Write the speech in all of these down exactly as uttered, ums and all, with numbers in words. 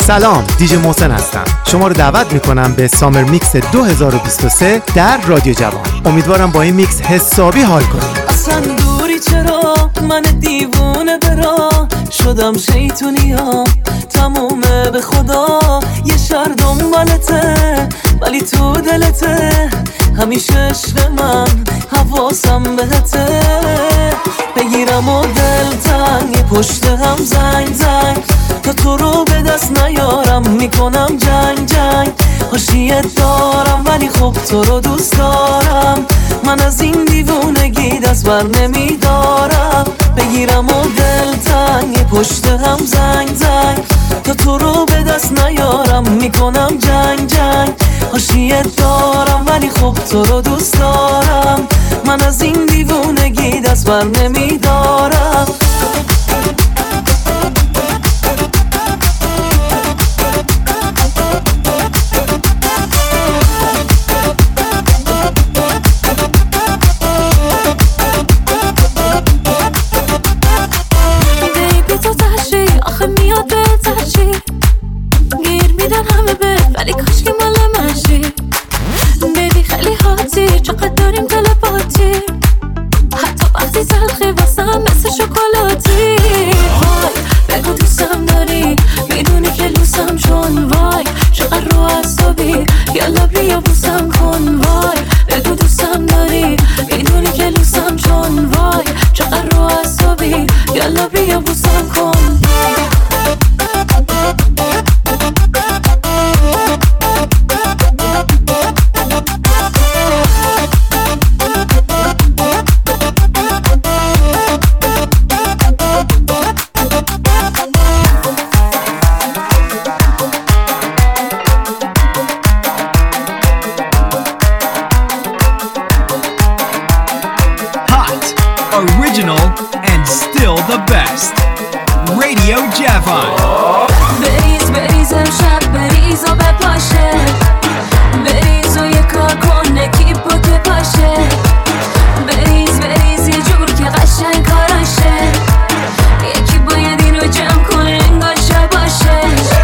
سلام، دیجی محسن هستم. شما رو دعوت میکنم به سامر میکس دو هزار و بیست و سه در رادیو جوان. امیدوارم با این میکس حسابی حال کنید. اصلا دوری چرا من دیوونه برا شدم شیطونی ها تمومه به خدا یه شهر دنبالته ولی تو دلته همیشه عشق من حواسم بهته بگیرم و دل تنگ پشت هم زنگ زنگ تا تو رو به دست نیارم میکنم جنگ جنگ حاشیت دارم ولی خب تو رو دوست دارم من از این دیوونگی دست بر نمیدارم بگیرم و دل تنگ پشت هم زنگ زنگ تا تو رو به دست نیارم میکنم جنگ جنگ حاشیت دارم ولی خب تو رو دوست دارم من از این دیوونگی دست بر نمیدارم ولی کاش که مال منشی بیبی خیلی هاتی چقدر داریم تلپاتی حتی وقتی تلخی واسم مثل شکلاتی وای بگو دوستم داری میدونی که لوسم چون وای چقدر رو عصبی یالا بیا بوسم کن وای بگو دوستم داری میدونی که لوسم چون وای چقدر رو عصبی یالا بیا بوسم کن Original and still the best. Radio Javon. بریز بریز امشب بریز و بپاشه بریز و یه کار کنه کیپو که پاشه بریز بریز یه جور که قشنگ کاراشه یکی باید این رو جمع کنه انگار شب باشه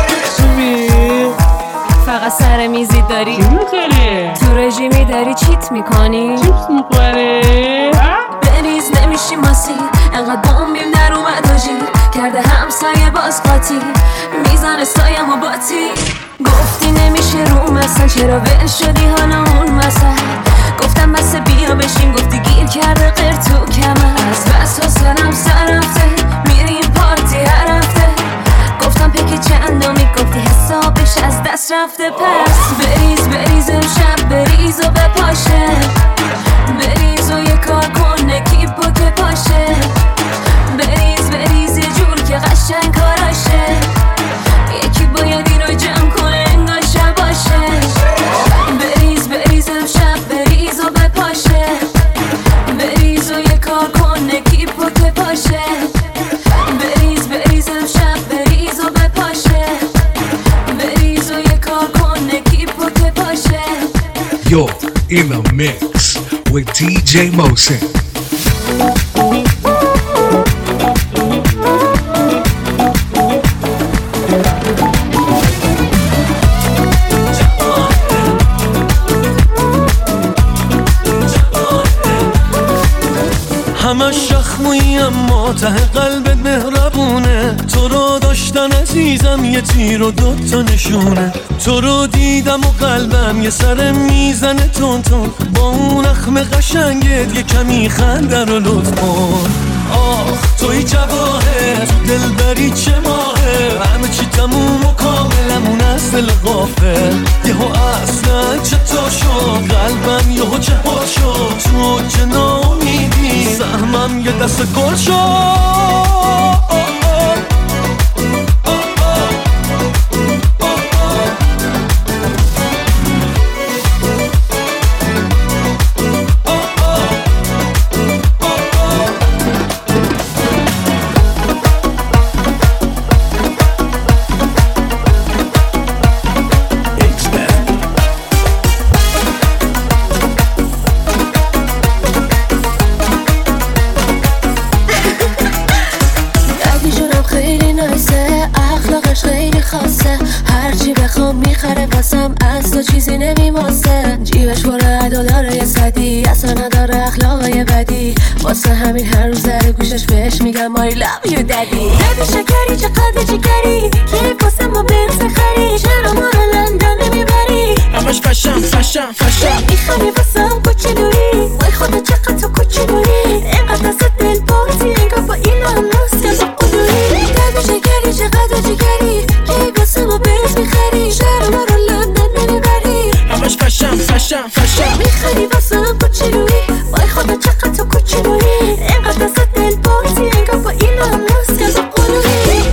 فقط سر میزی داری تو رژیمی داری چیت میکنی چیپس میخوری بریز نمیشی ماسی انقدر بامبیم در اومد و جیر کرده همسایه باز قاطی میزنه سایم و باتی گفتی نمیشه رو مثلا چرا ول شدی حالا اون مثلا گفتم بس بیا بشین گفتی گیر کرده غیر تو کمر از بس حسنم سر رفته میریم پارتی هر هفته گفتم پکی چندمی گفتی حسابش از دست رفته پس بریز بریز امشب بریز و بپاشه بریز و یه کار کنه کیپو که پاشه بریز بریز یه جور که قشنگ کاراشه یکی باید این رو جمع کنه انگار شب باشه بریز بریز امشب بریز و بپاشه بریز و یه کار کنه کیپو که پاشه بریز بریز امشب بریز و بپاشه بریز و یه کار کنه کیپو که پاشه You're in the mix with دی جی Mosin. همش شخمویی اما ته قلبت مهربونه تو رو داشتن عزیزم یه تیر و دوتا نشونه تو رو دیدم و قلبم یه سر میزنه تون تون با اون اخم قشنگت یه کمی خنده رو لطف کن آخ توی جواهر دل بری چه ماهه همه چی تموم و کاملمون از دل غافل یهو اصلا چطور شد قلبم یهو چهار شد تو که نامیدی سهمم یه دست گل شد چیزی نمیماسه، جیبش پر دلاره یه صدی، اصلا نداره اخلاقای بدی، واسه همین هر روز در گوشش بهش میگم I love you daddy. دادی شکری چقدر جگری، کی واسه ما بنز خری، چرا ما رو لندن نمیبری؟ همش فشم فشم فشم میخوای واسم کوچی دوری، وای خدا چقدر تو کوچی دوری، اینقدر از دل پاتی، انگار با این هم ناست که با قدوری. دادی شکری چقدر جگری، کی واسه ما بنز میخری، چرا ما رو لندن نمیبری؟ همش فشم فشم فشم میخوای واسم کوچی دوری، وای خدا چقدر تو کوچی دوری، اینقدر از دل پاتی، انگار با این هم ناست که با قدوری.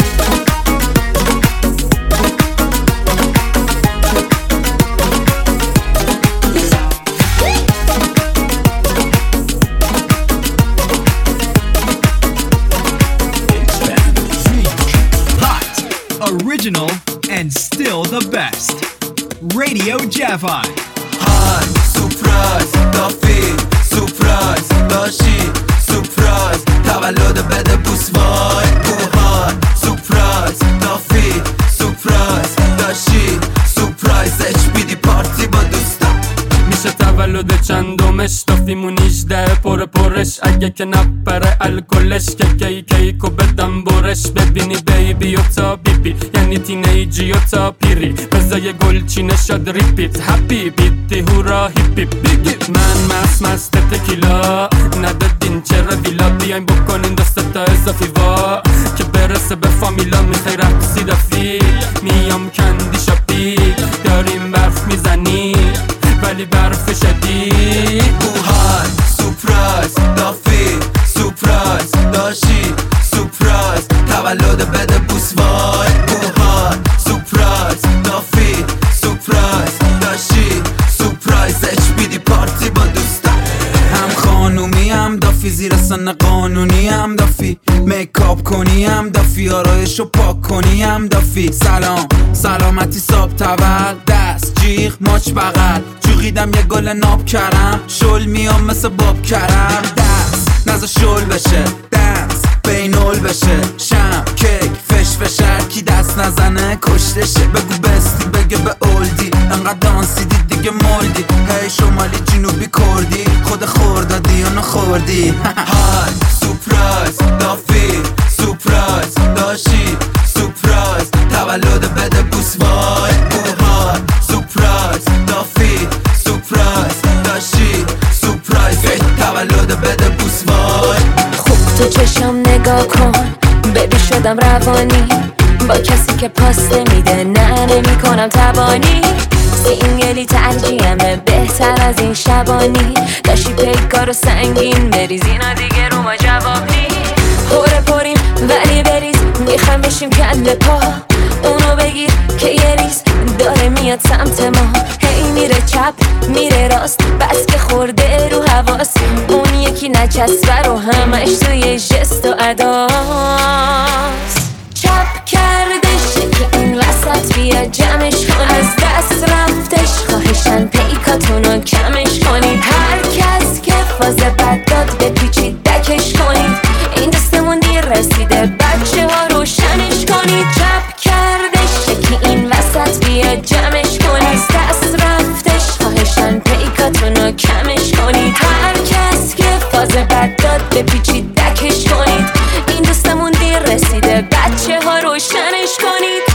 Original and still the best. Radio Javai. Hi, surprise, دافی surprise داشی surprise تولد بده بوس وای بوهای surprise دافی surprise داشی surprise اچ بی دی پارتی با دوستم. میشه تولد چندمش دافیمون نیجده پر پرش، اگه که نپره الکلش که کی کیکو بدم برش. ببینی بیبی و تا بیبی یعنی تینیجی و تا پیری، بزای گلچینه شد ریپیت هپی بیتی هورا هیپی بیگی. من مست مست تکیلا ندادین چرا ویلا، بیاین بکنین دست تا اضافی وا که برسه به فامیلا. میخوای رقصی دافی میام کندی شاپی، داریم برف میزنی ولی برف شدید. بوهای سورپرایز دافی سورپرایز داشی سورپرایز تولد بده بوس وای بوهای سورپرایز دافی سورپرایز داشی سورپرایز اچ بی دی پارتی با دوستم. هم خانومی هم دافی زیر سن قانونی هم دافی میکاپ کنی هم دافی آرایشو پاک کنی هم دافی. سلام سلامتی صاحب تول دست جیغ ماچ بغل جوغیدم یه گل ناب کرم شل میام مثل باب کرم. دست نزا شل بشه دنس بینول بشه شم کیک فش فشر کی دست نزنه کشتشه. بگو بستی بگه به اولدی انقدر دانسیدی دیگه مولدی. هی شمالی جنوبی کردی خود خوردادی یا نخوردی. های سورپرایز دافی سورپرایز داشی سورپرایز تولد بده بوس وای بوهای سورپرایز دافی سورپرایز داشی سورپرایز تولد بده بوس وای. خوب تو چشم نگاه کن ببی شدم روانی، با کسی که پاس نمیده نه نمی کنم تبانی. سینگلی ترجیحمه بهتر از این شبانی، داشتی پیکار و سنگین بریز اینا دیگه رو ما جواب نی. پره پریم ولی بریز میخوام بشیم کل پا، اونو بگیر که یه ریز داره میاد سمت ما. هی میره چپ میره راست بس که خورده رو حواس، اون یکی نچسبه رو همش توی جست و اداست. چپ کردش که این وسط بیا جمعش کن، از دست رفتش خواهشن پیکاتونو کمش کنید. هر کس که فاز بد داد بپیچید دکش کنید، این دستمون دیر رسیده بچه ها روشنش کنید. چپ کردش که این وسط بیا جمعش کنید، از دست رفتش خواهشن پیکاتونو کمش کنید. هر کس که فاز بد داد بپیچید دکش کنید، این دستمون دیر رسیده بچه ها روشنش کنید.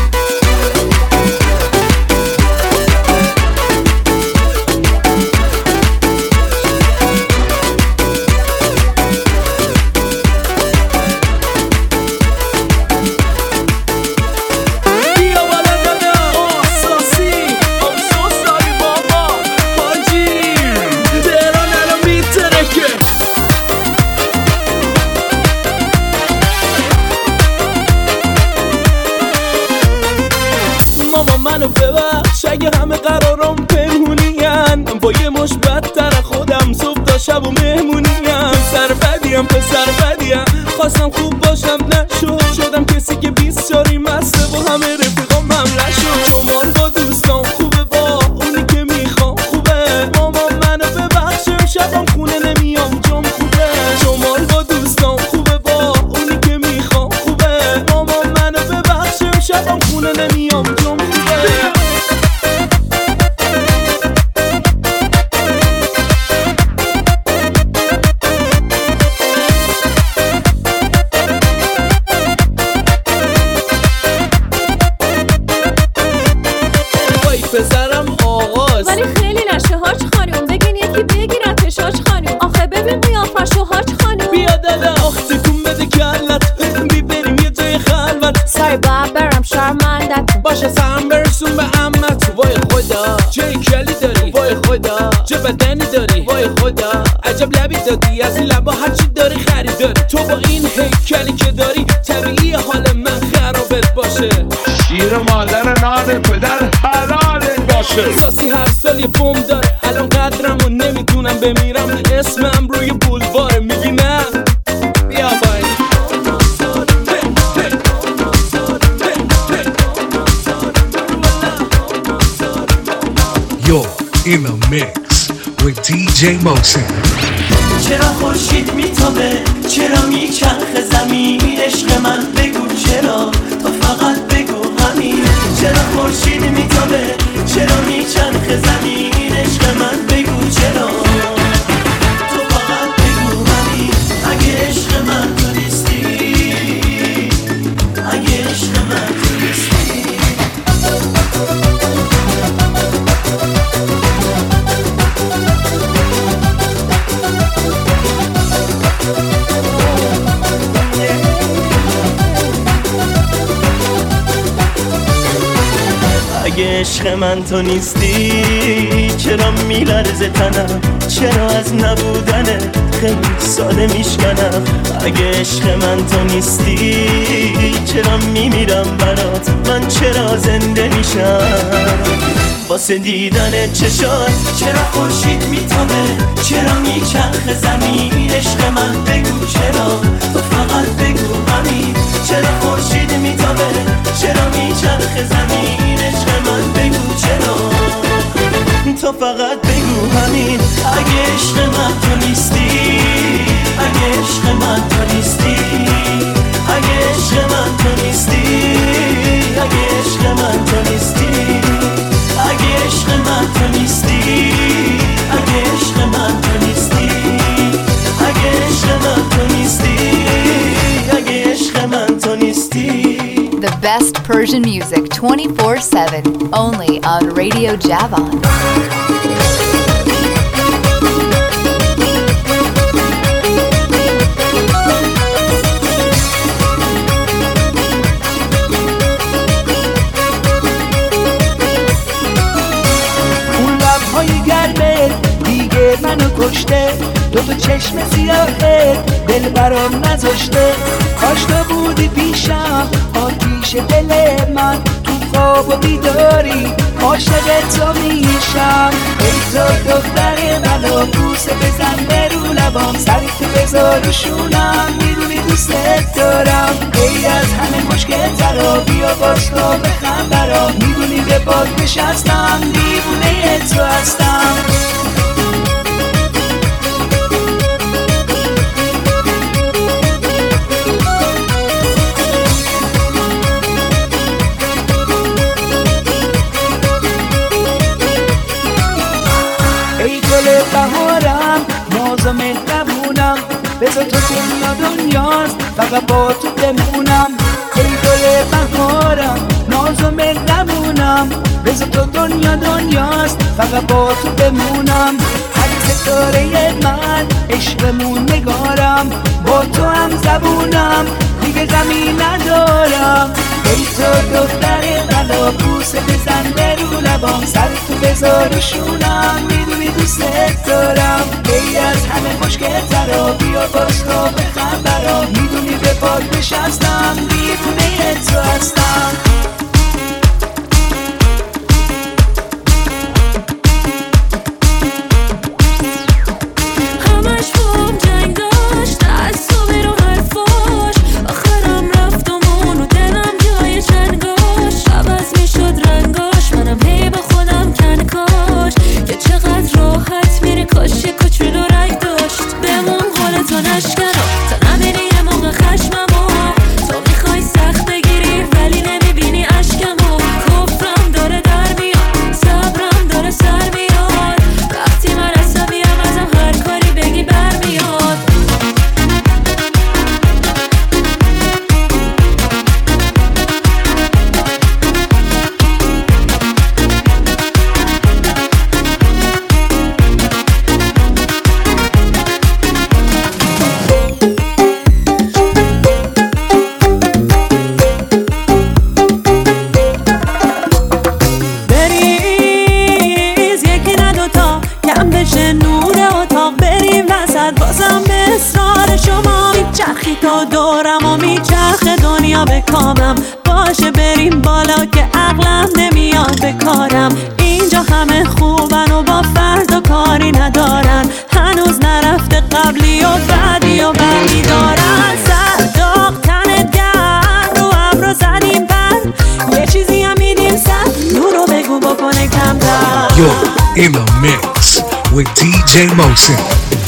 منو ببخش اگه همه قرارم پنهونیم، با یه مش بدتر خودم صبح تا شب و مهمونیم. سر بدیم پسر بدیم خواستم خوب باشم نشد، شدم کسی که بیست شاری مسته و همه رفیقام هم نشد. شمال با دوستان خوبه با اونی که میخوام خوبه، مامان منو ببخشم شبم خونه نمیام جام خوبه. شمال با دوستان خوبه با اونی که میخوام خوبه، مامان منو ببخشم شبم خونه نمیام جام خوبه. نشه سهم برسون به عمت. وای خدا چه کلی داری، وای خدا چه بدنی داری، وای خدا عجب لبی دادی، از این لبا هرچی داری خریداری. تو با این هیکلی که داری طبیعی حال من خرابت باشه. شیر مادر نان پدر حلالت باشه. ساسی هر سال یه بوم داره، الان قدرمو نمیدونم بمیرم اسمم روی بولواره. میگی نه بیا بای. You're in the mix with دی جی Mosin. چرا خورشید میتابه، چرا میچرخه زمین، عشق من بگو چرا، تو فقط بگو همین. چرا خورشید میتابه، چرا میچرخه زمین، عشق من بگو چرا، تو فقط بگو همین. اگه عشق من تو نیستی، اگه عشق من تو نیستی. اگه عشق من تو نیستی، چرا میلرزه تنم، چرا از نبودنه خیلی ساده میشکنم. اگه عشق من تو نیستی، چرا میمیرم برات، من چرا زنده میشم واسه دیدن چشات. چرا خورشید میتابه، چرا میچرخه زمین، عشق من بگو چرا، تو فقط بگو همین. چرا خورشید میتابه، چرا میچرخه زمین، عشق من بگو چرا، تو فقط بگو همین. اگه عشق من تو نیستی، اگه عشق من تو نیستی، اگه عشق من تو نیستی، اگه عشق من تو نیستی، اگه عشق من تو نیستی، اگه عشق من تو نیستی، اگه عشق من تو نیستی، اگه عشق من تو نیستی. The best Persian music twenty-four seven, only on Radio Javan. اون لبهای گرمه دیگه منو کشته، دو تا چشم سیاهه دل برام نذاشته. کاش تو بودی پیشم، آتیش دل من، تو خواب و بیداری عاشق تو میشم. ای تو دختر منو بوسه بزن به رو لبام، سری تو بذار رو شونم، میدونی دوستت دارم. ای از همه مشکل ترا بیا باز تو بخند برام، میدونی به باد نشستم، دیوونه تو هستم. بهارم ناز و مهربونم، بذار تو دنیا دنیاست فقط با تو بمونم. ای گل بهارم ناز و مهربونم، بذار تو دنیا دنیاست فقط با تو بمونم. هر ستاره من عشقمون نگارم، با تو هم زبونم دیگه زمین ندارم. ای تو دختر غلا بوسه بزن به رو لبام، سر تو بذار رو شونم، میدونی دوستت دارم. ای از همه مشکل ترا بیا باز تو بخند برام، میدونی به پاک نشستم، دیوونه تو هستم. نشکنم تا نبینی یه موقع خشممو، تو میخوای سخت بگیری ولی نمیبینی بشه نور اتاق بریم وسط بازم به اصرار شما میچرخی تا دورم و میچرخه دنیا به کامم باشه بریم بالا که عقلم نمیاد به کارم اینجا همه خوبن و با فردا کاری ندارن هنوز نرفته قبلی و بعدی و بعدی دارن سر داغ تنت گرم رو ابرو زدیم بر یه چیزی هم میدیم سر نور رو بگو بکنه کم در You're in the mix with دی جی محسن.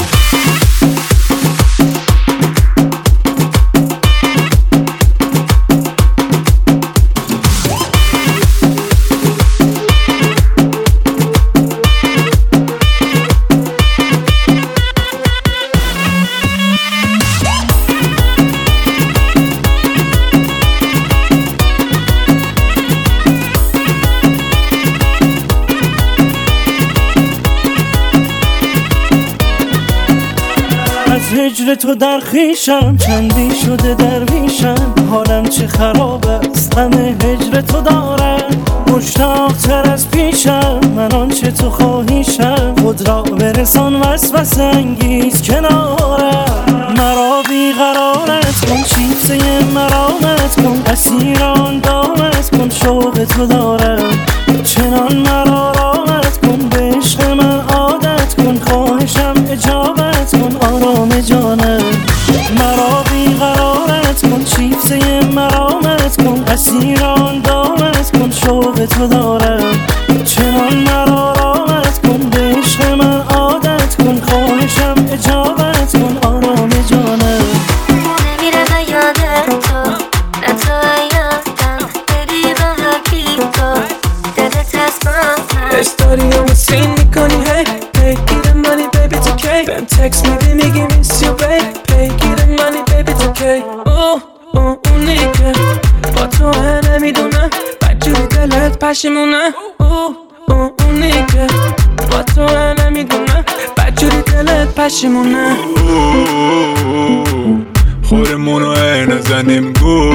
هجر تو در خیشم چندی شده درویشم حالم چه خراب است غم هجر تو دارم مشتاق تر از پیشم من آنچه تو خواهیشم خود را برسان وسوسه انگیز کنارم مرا بیقرارت کن چیزه مرامت کن اسیر آن دامت کن شوق تو دارم چنان مرا رامت کن به عشق من عادت کن خواهشم اجابت کن آرام جانم مرا بیقرارت کن چیزه مرامت کن اسیر آن دامت کن شوق تو دارم چنان مرا رامت کن به عشق من عادت کن خواهشم اجابت کن آرام جانم نمیرم یادت تو نه تو یادم بری با حقی تو دلت هست با من استوریامو سین میکنی هی هی گیره منی بیبی تو کی بهم تکس میدی میگی میس یو بیب پی گیره منی بیبی تو کی اوه اوه اونی که با تو نمیدونم بدجوری دلت پشیمونه اوه اوه اونی که با تو نمیدونم بدجوری دلت پشیمونه خورمونو نزنیم گو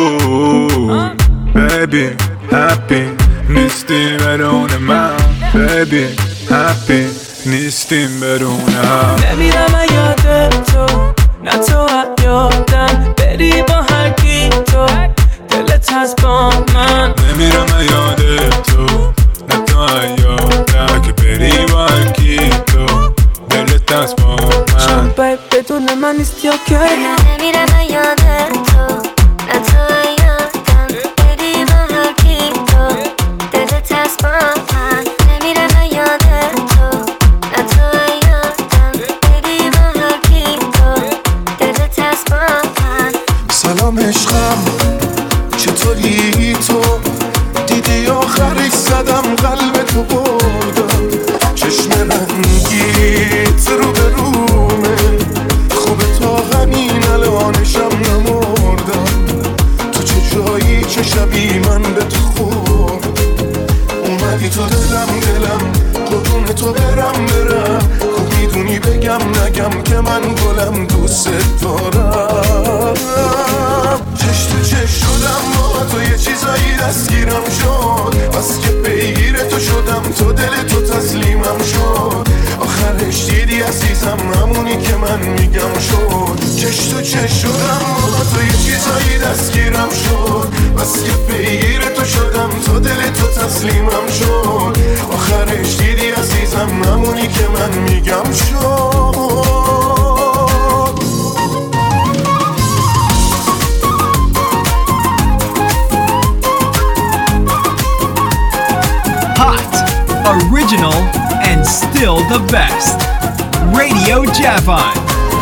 بیبی هپی نیستیم برون من بیبی هپی نیستیم برون هم نمیرم یادت تو نه تو یادم بری با هر کی تو دلت هست با من نمیرم یادت تو نه تو یادم که بری با هر کی تو دلت هست با من چون بیب بدون من نیستی اوکی نمیرم یادت تو نه تو یادم بری با هر کی تو دلت هست با من نمیرم یادت تو نه تو یادم بری با هر کی تو دلت هست با من سلام عشقم چطوری تو دیدی آخرش زدم قلب تو بردم چشم رنگیت رو به رومه خوبه تا همین الانشم نمردم تو چه جایی چه شبی من به تو خورد اومدی تو دلم دلم قربون تو برم برم خوب میدونی بگم نگم که من گلم دوست دارم چش تو چش شدم با تو یه چیزایی دستگیرم شد بس که پیگیر تو شدم تو دل تو تسلیمم شد آخرش دیدی عزیزم همونی که من میگم شد چش تو چش شدم با تو یه چیزایی دستگیرم شد بس که پیگیر تو شدم تو دل تو تسلیمم شد آخرش دیدی عزیزم همونی که من میگم شد Original and still the best. Radio Javon.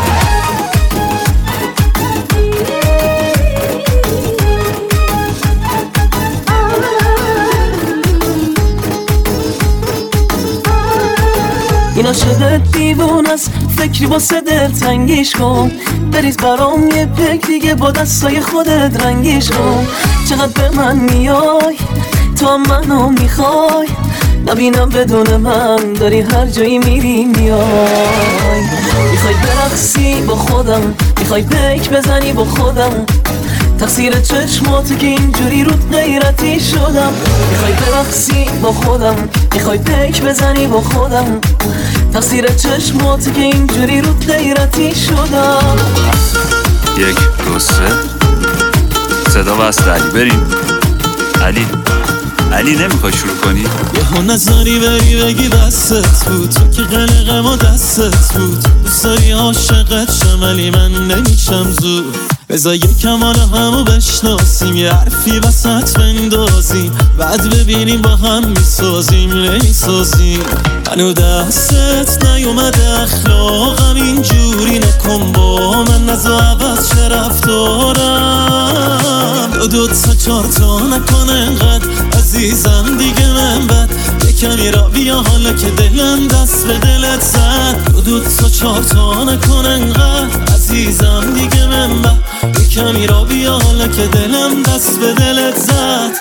این عاشق دیوون است فکری واسه دل تنگیش کن بریز برام یه پک دیگه با دستای خودت رنگیش کن چقدر به من میای تو هم منو میخوای نبینم بدون من داری هر جایی میری میای میخوای برقصی با خودم میخوای پیک بزنی با خودم تقصیر چشماتو که اینجوری رود غیرتی شدم میخوای برقصی با خودم میخوای پیک بزنی با خودم تقصیر چشماتی که اینجوری رو غیرتی شدم. یک دو سه صدا واسه علی بریم. علی علی نمیخوای شروع کنی؟ یه ها نظری بری بگی بستت بود، تو که قلقم و دستت بود. دوست داری عاشقت شم ولی من نمیشم زود. بذار یکم حالا همو بشناسیم، یه حرفی وسط بندازیم، بعد ببینیم با هم میسازیم نمیسازیم. منو دستت نیومده اخلاقم اینجوری نکن با من، نزا عوض چه رفتارم. دو دو تا چار تا نکن انقدر عزیزم دیگه من بد. یکمی را بیا حالا که دلم دست به دلت زد. دو دو تا چار تا نکن انقدر عزیزم دیگه من بد. یکمی را بیا حالا که دلم دست به دلت زد.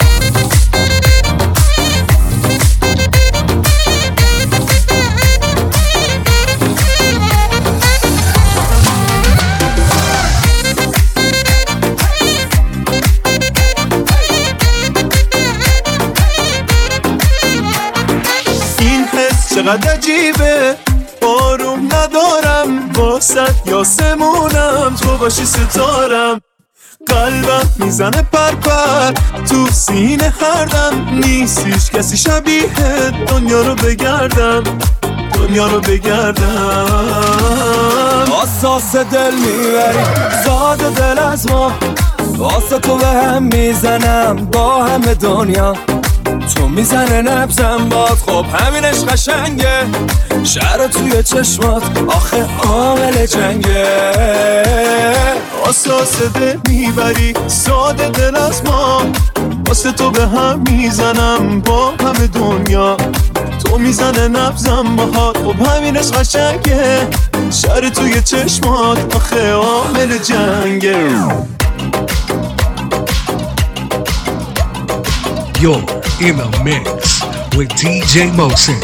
چقدر عجیبه آروم ندارم واسط یاسمونم، تو باشی ستارم. قلبم میزنه پرپر تو سینه هردم، نیست هیچ کسی شبیه دنیا رو بگردم دنیا رو بگردم. آساس دل میبری زاد دل از ما، واسه تو به هم میزنم با همه دنیا. تو میزنه نبزم باد خب همینش قشنگه، شهر توی چشمات آخه عامل جنگه. آساس دل میبری ساده دل از ما، واسه تو به هم میزنم با همه دنیا. تو میزنه نبزم باهات خب همینش قشنگه، شهر توی چشمات آخه عامل جنگه. You're in the mix with دی جی Mosin.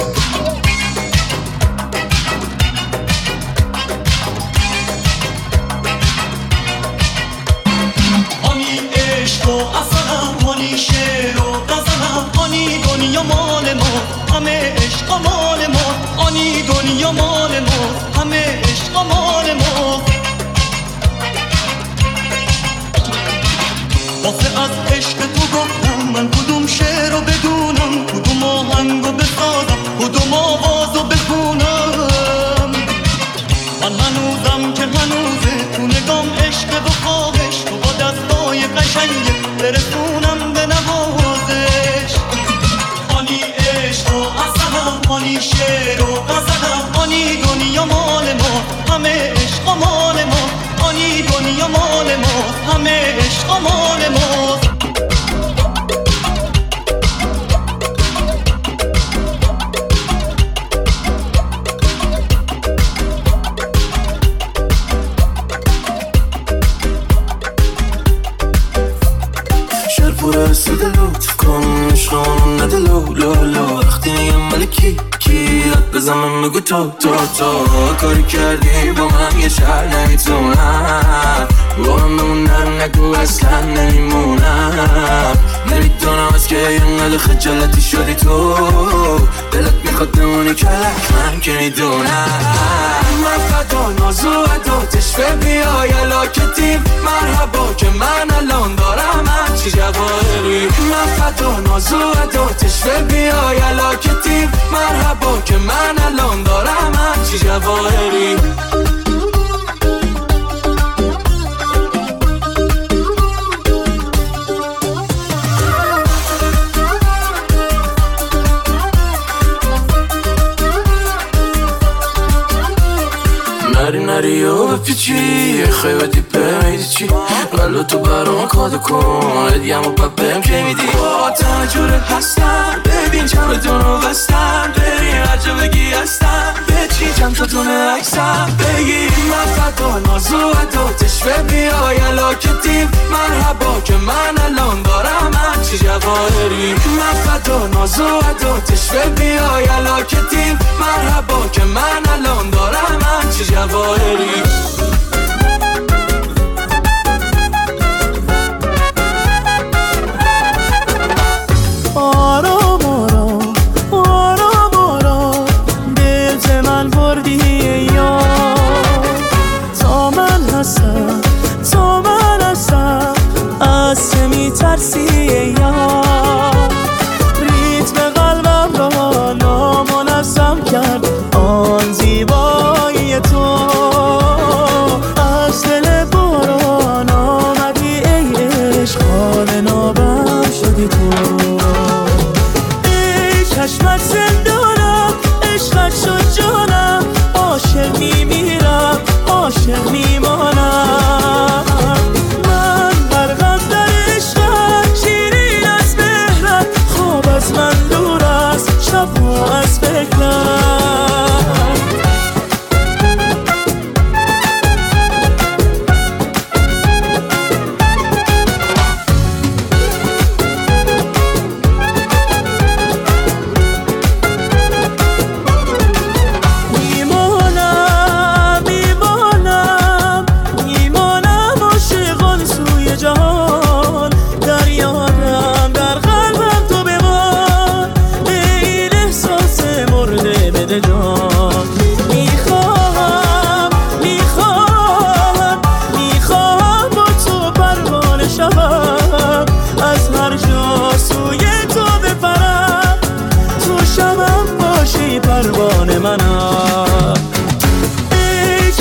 آنی عشق و اصلم، آنی شعر و غزلم، آنی دنیا مال ما همه عشق مال ما. آنی دنیا مال ما همه عشق مال ما. واسه از عشق تو گفتم من کدوم شعر رو بدونم، کدوم آهنگ رو بسازم، کدوم آواز رو بخونم. من هنوزم که هنوزه تو نگام عشق و خواهش، تو با دستای قشنگه برسونم به نوازش. آنی عشق و اصلم، آنی شعر و غزلم، آنی دنیا مال ما همه عشق مال ما. آنی دنیا مال ما همه عشق مال ما. رسید لطف کن عشقان نده لو لو لو. وقتی میگم ملکی کی یاد بزنم بگو تو تو تو. کاری کردی با من یه شهر نمیتونم، با من بمونم نگو اصلا نمیمونم. نمیدونم از که اینقدر خجالتی شدی تو، دلت میخواد بمونی کلک من که میدونم. من فدا نازو عداتش به بیای علاکتیم، مرحبا که من الان دارم همچی جواهری. من فدا نازو عداتش به بیای علاکتیم، مرحبا که من الان دارم همچی جواهری. نری نری و بپیچی خیبتی پمیدی چی قلو تو برام کادو کن ادیم و پپم که میدی. با تنجور هستم ببین چند بدونو بستم، بریم عجب بگی هستم بچی چند تا دونه اکسم بگی. من فدا نازو عداتش به بیای علاکتیم، مرحبا که من الان دارم همچی جواهری. من فدا نازو عداتش به بیای علاکتیم، مرحبا که من الان دارم همچی جواهری. آرام آرام آرام آرام دل من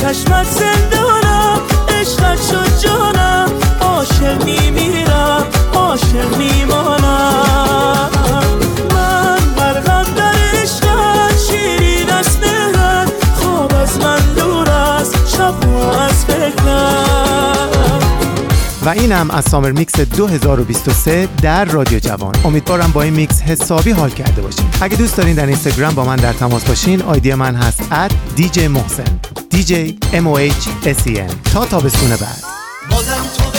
چشمت زندانم، عشقت شد جانم، عاشق میمیرم، عاشق میمانم. من غرقم در عشقت، شیرین است مهرت، خواب از من دور است، شب از فکرم. و اینم از سامر میکس دو هزار و بیست و سه در رادیو جوان. امیدوارم با این میکس حسابی حال کرده باشین. اگه دوست دارین در اینستاگرام با من در تماس باشین، آیدی من هست ات دی جی محسن دی جی ام او اچ اس ای ان. تا تابستون بعد. بازم تو